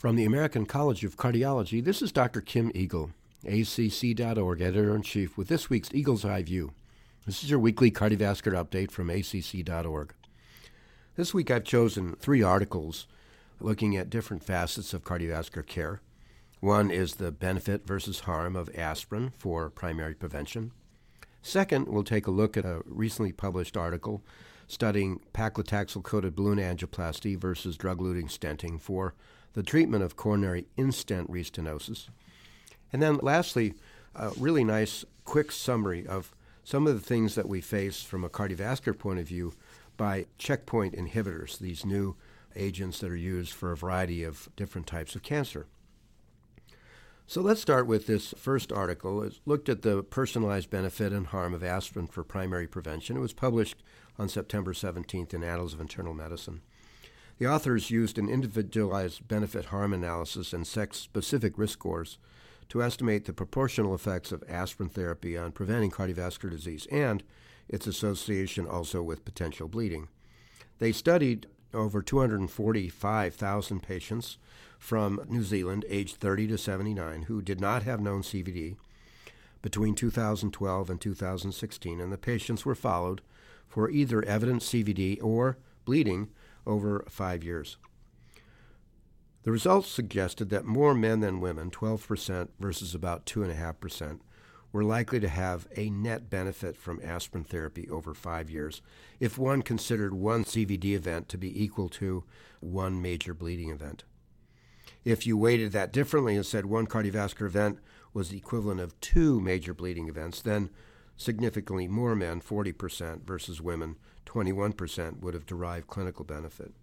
From the American College of Cardiology, this is Dr. Kim Eagle, ACC.org Editor-in-Chief, with this week's Eagle's Eye View. This is your weekly cardiovascular update from ACC.org. This week I've chosen 3 articles looking at different facets of cardiovascular care. One is the benefit versus harm of aspirin for primary prevention. Second, we'll take a look at a recently published article studying paclitaxel-coated balloon angioplasty versus drug-eluting stenting for the treatment of coronary in-stent restenosis. And then lastly, a really nice quick summary of some of the things that we face from a cardiovascular point of view by checkpoint inhibitors, these new agents that are used for a variety of different types of cancer. So let's start with this first article. It looked at the personalized benefit and harm of aspirin for primary prevention. It was published on September 17th in Annals of Internal Medicine. The authors used an individualized benefit-harm analysis and sex-specific risk scores to estimate the proportional effects of aspirin therapy on preventing cardiovascular disease and its association also with potential bleeding. They studied over 245,000 patients from New Zealand aged 30 to 79 who did not have known CVD between 2012 and 2016, and the patients were followed for either evident CVD or bleeding over 5 years. The results suggested that more men than women, 12% versus about 2.5%, were likely to have a net benefit from aspirin therapy over 5 years if one considered one CVD event to be equal to one major bleeding event. If you weighted that differently and said one cardiovascular event was the equivalent of 2 major bleeding events, then significantly more men, 40% versus women, 21%, would have derived clinical benefit.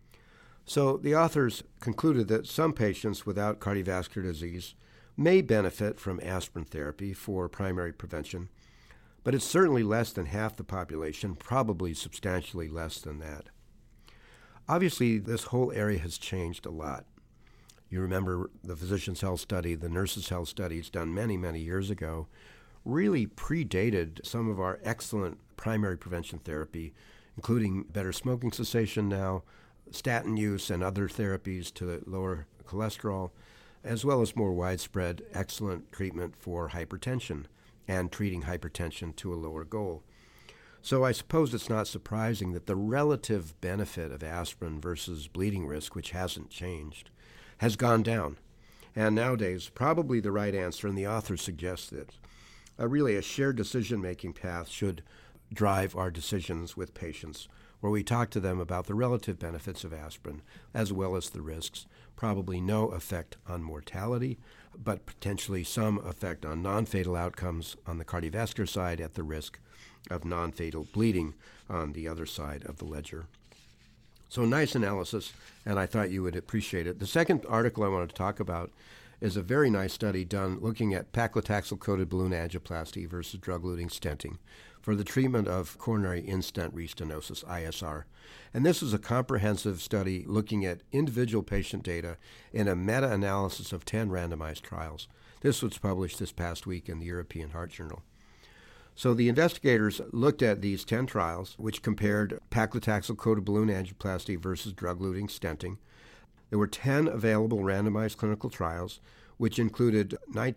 So the authors concluded that some patients without cardiovascular disease may benefit from aspirin therapy for primary prevention, but it's certainly less than half the population, probably substantially less than that. Obviously, this whole area has changed a lot. You remember the Physicians' Health Study, the Nurses' Health Studies done many, many years ago, really predated some of our excellent primary prevention therapy, including better smoking cessation now, statin use and other therapies to lower cholesterol, as well as more widespread excellent treatment for hypertension and treating hypertension to a lower goal. So I suppose it's not surprising that the relative benefit of aspirin versus bleeding risk, which hasn't changed, has gone down. And nowadays, probably the right answer, and the author suggests that really a shared decision-making path should drive our decisions with patients, where we talk to them about the relative benefits of aspirin as well as the risks. Probably no effect on mortality, but potentially some effect on non-fatal outcomes on the cardiovascular side at the risk of non-fatal bleeding on the other side of the ledger. So nice analysis, and I thought you would appreciate it. The second article I wanted to talk about is a very nice study done looking at paclitaxel-coated balloon angioplasty versus drug-eluting stenting for the treatment of coronary in-stent restenosis, ISR. And this is a comprehensive study looking at individual patient data in a meta-analysis of 10 randomized trials. This was published this past week in the European Heart Journal. So the investigators looked at these 10 trials, which compared paclitaxel-coated balloon angioplasty versus drug-eluting stenting. There were 10 available randomized clinical trials, which included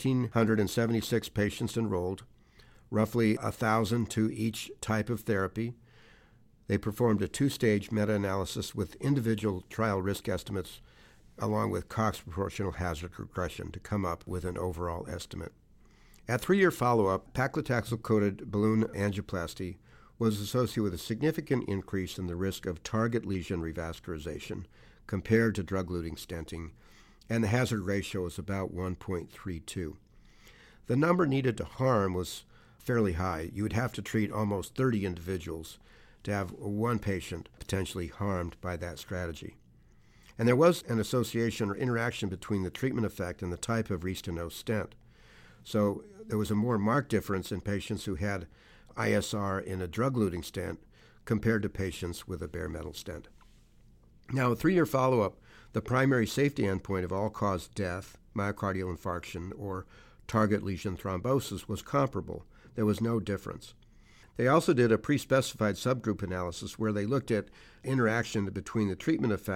1,976 patients enrolled, roughly 1,000 to each type of therapy. They performed a 2-stage meta-analysis with individual trial risk estimates along with Cox proportional hazard regression to come up with an overall estimate. At 3-year follow-up, paclitaxel-coated balloon angioplasty was associated with a significant increase in the risk of target lesion revascularization compared to drug-eluting stenting, and the hazard ratio was about 1.32. The number needed to harm was fairly high. You would have to treat almost 30 individuals to have one patient potentially harmed by that strategy. And there was an association or interaction between the treatment effect and the type of restenosis stent. So there was a more marked difference in patients who had ISR in a drug-eluting stent compared to patients with a bare metal stent. Now, a 3-year follow-up, the primary safety endpoint of all-cause death, myocardial infarction, or target lesion thrombosis was comparable. There was no difference. They also did a pre-specified subgroup analysis where they looked at interaction between the treatment effect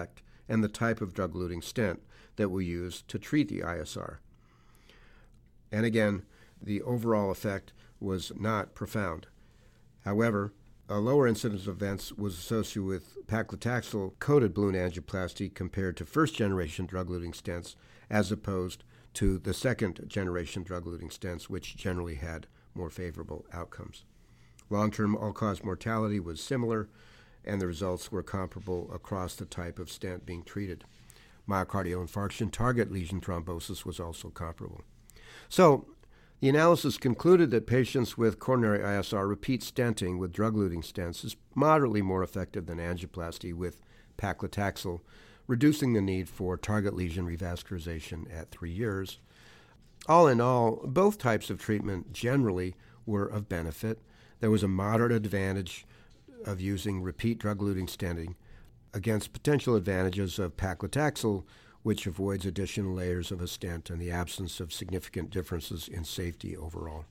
and the type of drug-eluting stent that we use to treat the ISR. And again, the overall effect was not profound. However, a lower incidence of events was associated with paclitaxel-coated balloon angioplasty compared to first-generation drug-eluting stents, as opposed to the second-generation drug-eluting stents, which generally had more favorable outcomes. Long-term all-cause mortality was similar, and the results were comparable across the type of stent being treated. Myocardial infarction target lesion thrombosis was also comparable. So, the analysis concluded that patients with coronary ISR repeat stenting with drug-eluting stents is moderately more effective than angioplasty with paclitaxel, reducing the need for target lesion revascularization at 3 years. All in all, both types of treatment generally were of benefit. There was a moderate advantage of using repeat drug-eluting stenting against potential advantages of paclitaxel, which avoids additional layers of a stent and the absence of significant differences in safety overall.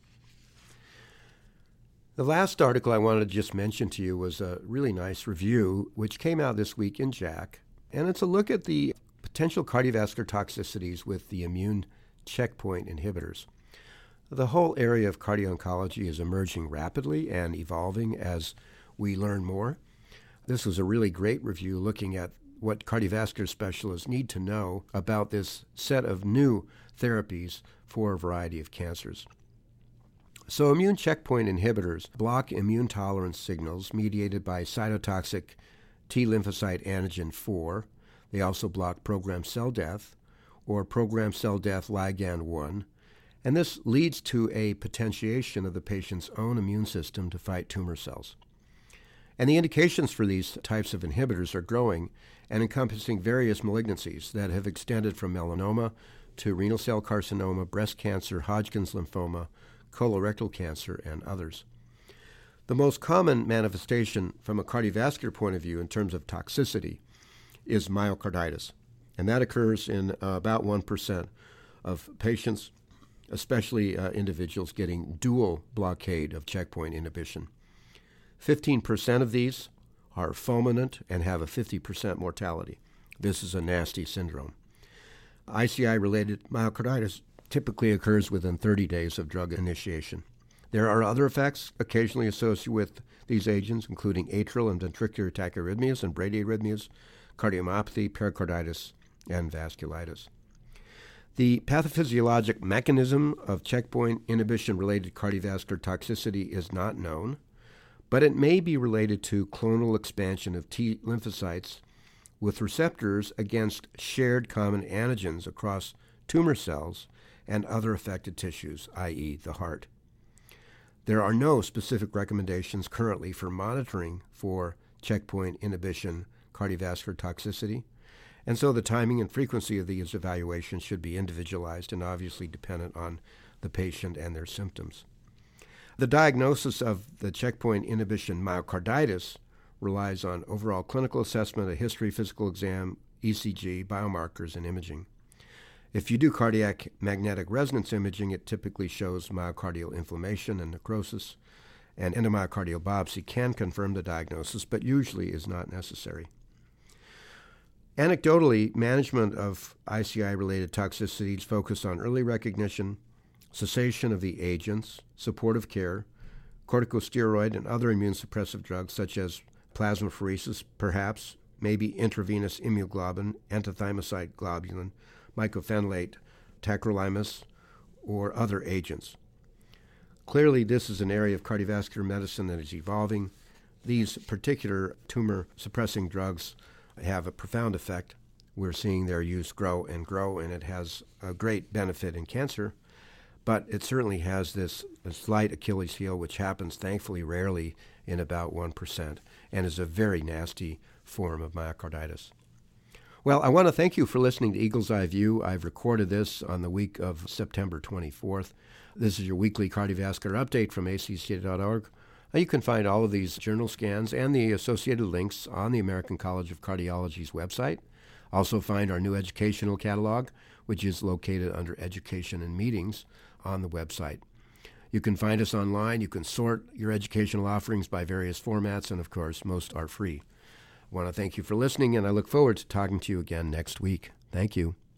The last article I wanted to just mention to you was a really nice review, which came out this week in JACC, and it's a look at the potential cardiovascular toxicities with the immune checkpoint inhibitors. The whole area of cardio-oncology is emerging rapidly and evolving as we learn more. This was a really great review looking at what cardiovascular specialists need to know about this set of new therapies for a variety of cancers. So immune checkpoint inhibitors block immune tolerance signals mediated by cytotoxic T lymphocyte antigen 4. They also block programmed cell death or programmed cell death ligand 1. And this leads to a potentiation of the patient's own immune system to fight tumor cells. And the indications for these types of inhibitors are growing and encompassing various malignancies that have extended from melanoma to renal cell carcinoma, breast cancer, Hodgkin's lymphoma, colorectal cancer, and others. The most common manifestation from a cardiovascular point of view in terms of toxicity is myocarditis, and that occurs in about 1% of patients, especially individuals getting dual blockade of checkpoint inhibition. 15% of these are fulminant and have a 50% mortality. This is a nasty syndrome. ICI-related myocarditis typically occurs within 30 days of drug initiation. There are other effects occasionally associated with these agents, including atrial and ventricular tachyarrhythmias and bradyarrhythmias, cardiomyopathy, pericarditis, and vasculitis. The pathophysiologic mechanism of checkpoint inhibition-related cardiovascular toxicity is not known, but it may be related to clonal expansion of T lymphocytes with receptors against shared common antigens across tumor cells and other affected tissues, i.e. the heart. There are no specific recommendations currently for monitoring for checkpoint inhibition cardiovascular toxicity, and so the timing and frequency of these evaluations should be individualized and obviously dependent on the patient and their symptoms. The diagnosis of the checkpoint inhibition myocarditis relies on overall clinical assessment, a history, physical exam, ECG, biomarkers, and imaging. If you do cardiac magnetic resonance imaging, it typically shows myocardial inflammation and necrosis, and endomyocardial biopsy can confirm the diagnosis, but usually is not necessary. Anecdotally, management of ICI-related toxicities focus on early recognition, cessation of the agents, supportive care, corticosteroid and other immune suppressive drugs such as plasmapheresis, perhaps, maybe intravenous immunoglobulin, antithymocyte globulin, mycophenolate, tacrolimus, or other agents. Clearly, this is an area of cardiovascular medicine that is evolving. These particular tumor-suppressing drugs have a profound effect. We're seeing their use grow, and it has a great benefit in cancer. But it certainly has this slight Achilles heel, which happens thankfully rarely in about 1%, and is a very nasty form of myocarditis. Well, I want to thank you for listening to Eagle's Eye View. I've recorded this on the week of September 24th. This is your weekly cardiovascular update from acc.org. You can find all of these journal scans and the associated links on the American College of Cardiology's website. Also find our new educational catalog, which is located under Education and Meetings on the website. You can find us online. You can sort your educational offerings by various formats, and of course, most are free. I want to thank you for listening, and I look forward to talking to you again next week. Thank you.